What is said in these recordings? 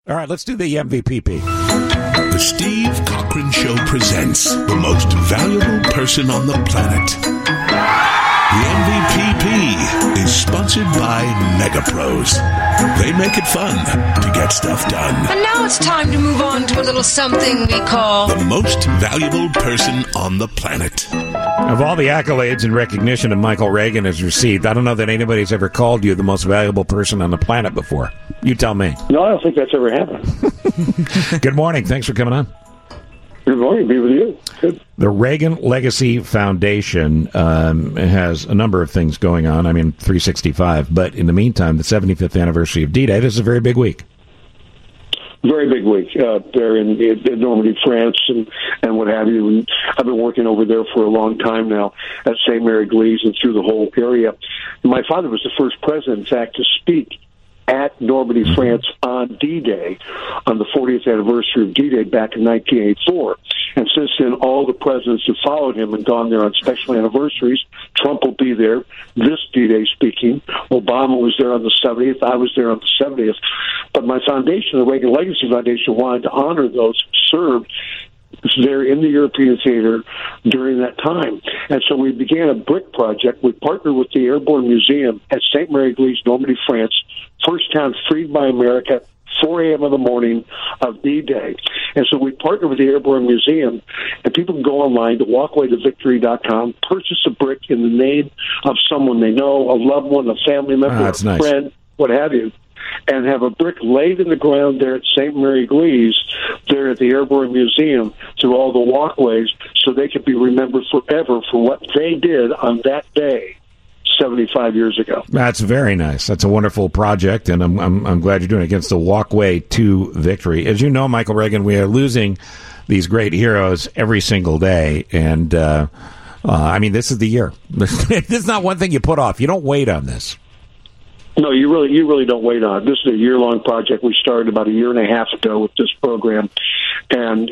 All right, let's do the MVPP. The Steve Cochran Show presents the most valuable person on the planet. The MVPP is sponsored by MegaPros. They make it fun to get stuff done. And now it's time to move on to a little something we call the most valuable person on the planet. Of all the accolades and recognition that Michael Reagan has received, I don't know that anybody's ever called you the most valuable person on the planet before. You tell me. No, I don't think that's ever happened. Good morning. Thanks for coming on. Good morning. Be with you. Good. The Reagan Legacy Foundation has a number of things going on. I mean, 365. But in the meantime, the 75th anniversary of D-Day, this is a very big week. Very big week. They're in Normandy, France, and what have you. And I've been working over there for a long time now at St. Mary Glees and through the whole area. My father was the first president, in fact, to speak at Normandy, France on D-Day, on the 40th anniversary of D-Day back in 1984. And since then, all the presidents have followed him and gone there on special anniversaries. Trump will be there this D-Day speaking. Obama was there on the 70th. I was there on the 70th. But my foundation, the Reagan Legacy Foundation, wanted to honor those who served there in the European theater during that time. And so we began a brick project. We partnered with the Airborne Museum at St. Mary Glees, Normandy, France, first town freed by America, 4 a.m. in the morning of D-Day. And so we partnered with the Airborne Museum, and people can go online to walkwaytovictory.com, purchase a brick in the name of someone they know, a loved one, a family member, a friend, what have you, and have a brick laid in the ground there at St. Mary Glees, there at the Airborne Museum, through all the walkways, so they could be remembered forever for what they did on that day 75 years ago. That's very nice. That's a wonderful project, and I'm glad you're doing it against the Walkway to Victory. As you know, Michael Reagan, we are losing these great heroes every single day, and I mean, this is the year. This is not one thing you put off. You don't wait on this. No, you really don't wait on it. This is a year-long project. We started about a year and a half ago with this program, and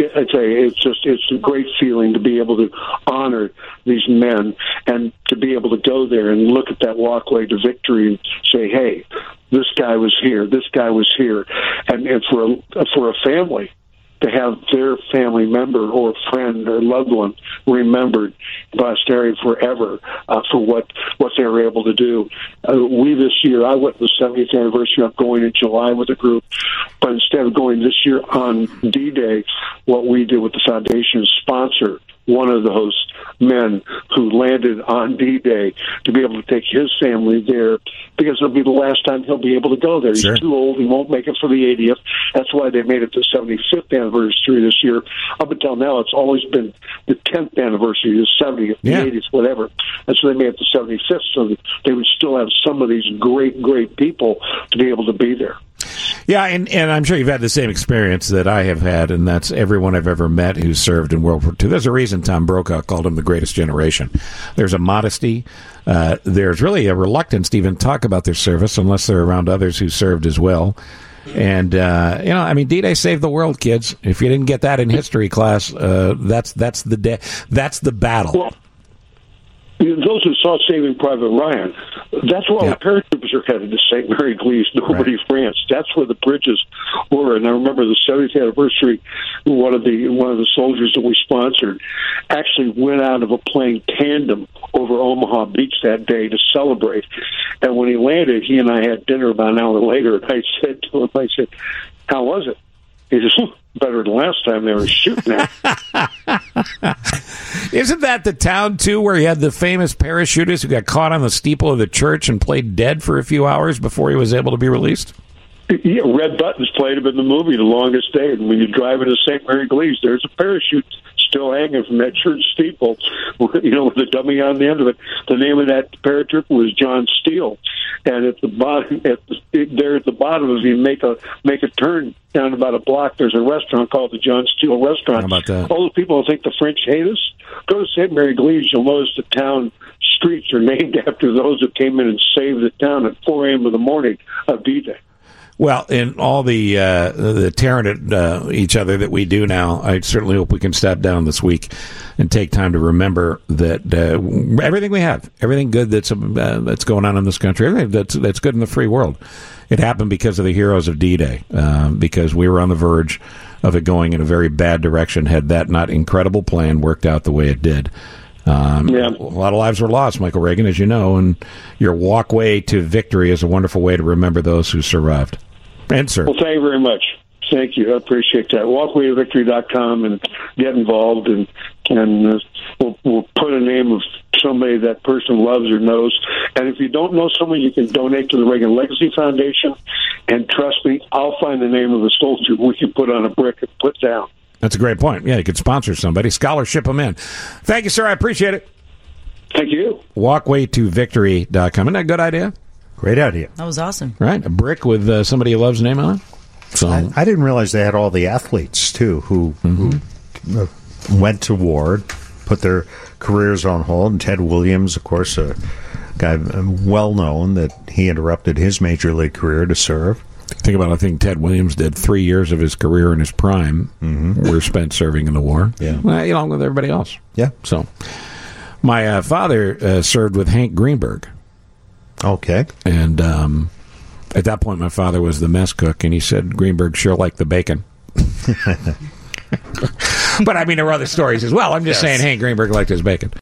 it's a great feeling to be able to honor these men and to be able to go there and look at that walkway to victory and say, hey, this guy was here, this guy was here, and for a family to have their family member or friend or loved one remembered by posterity forever for what they were able to do. This year, I went to the 70th anniversary. I'm going in July with a group, but instead of going this year on D-Day, what we did with the foundation is sponsor one of those men who landed on D-Day to be able to take his family there, because it'll be the last time he'll be able to go there. He's too old. He won't make it for the 80th. That's why they made it the 75th anniversary this year. Up until now, it's always been the 10th anniversary, the 70th, the 80th, whatever. And so they made it the 75th so that they would still have some of these great, great people to be able to be there. Yeah, and I'm sure you've had the same experience that I have had, and that's everyone I've ever met who served in World War II. There's a reason Tom Brokaw called him the greatest generation. There's a modesty. There's really a reluctance to even talk about their service unless they're around others who served as well. And, D-Day saved the world, kids. If you didn't get that in history class, that's the battle. Well, those who saw Saving Private Ryan, that's why the paratroopers are headed to St. Mary Glees, Normandy, France. That's where the bridges were. And I remember the 70th anniversary, one of the soldiers that we sponsored actually went out of a plane tandem over Omaha Beach that day to celebrate. And when he landed, he and I had dinner about an hour later, and I said to him, how was it? He says, better than last time they were shooting at. Isn't that the town, too, where he had the famous parachutist who got caught on the steeple of the church and played dead for a few hours before he was able to be released? Yeah, Red Buttons played him in the movie The Longest Day. And when you drive into St. Mary Glees, there's a parachute still hanging from that church steeple, with the dummy on the end of it. The name of that paratrooper was John Steele. And at the bottom, if you make a turn down about a block, there's a restaurant called the John Steele Restaurant. How about that? All those people think the French hate us. Go to St. Mary Glees, you'll notice the town streets are named after those who came in and saved the town at 4 a.m. in the morning of D-Day. Well, in all the tearing at each other that we do now, I certainly hope we can step down this week and take time to remember that everything we have, everything good that's going on in this country, everything that's good in the free world, it happened because of the heroes of D-Day, because we were on the verge of it going in a very bad direction had that not incredible plan worked out the way it did. A lot of lives were lost, Michael Reagan, as you know, and your walkway to victory is a wonderful way to remember those who survived and served. Well, thank you very much. Thank you. I appreciate that. Walkwaytovictory.com and get involved, and we'll put a name of somebody that person loves or knows. And if you don't know someone, you can donate to the Reagan Legacy Foundation. And trust me, I'll find the name of the soldier we can put on a brick and put down. That's a great point. Yeah, you could sponsor somebody. Scholarship them in. Thank you, sir. I appreciate it. Thank you. Walkwaytovictory.com. Isn't that a good idea? Great idea. That was awesome. Right. A brick with somebody you love's name on it. So I didn't realize they had all the athletes, too, who went to war, put their careers on hold. And Ted Williams, of course, a guy well-known that he interrupted his major league career to serve. Think about it. I think Ted Williams did 3 years of his career in his prime were spent serving in the war, along with everybody else. Yeah. So my father served with Hank Greenberg. Okay. And at that point, my father was the mess cook, and he said Greenberg sure liked the bacon. But, I mean, there were other stories as well. I'm just saying Hank Greenberg liked his bacon.